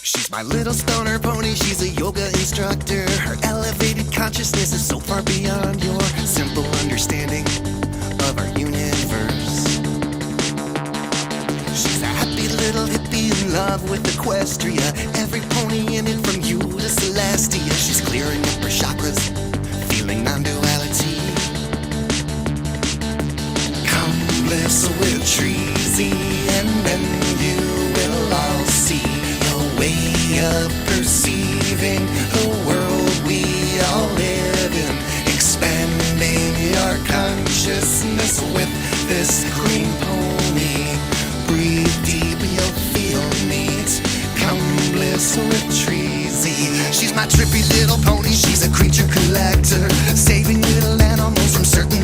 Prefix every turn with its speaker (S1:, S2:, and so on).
S1: She's my little stoner pony, she's a yoga instructor. Her elevated consciousness is so far beyond your simple understanding of our universe. She's a happy little hippie in love with Equestria. Every pony in it from you to Celestia. She's clearing up her chakras, feeling non-duality. Come bliss with Treasy, and then you will all see a way of perceiving the world we all live in. Expanding your consciousness with this green pony. Breathe deep, you'll feel neat. Come bliss with Treasy. She's my trippy little pony, she's a creature collector, saving little animals from certain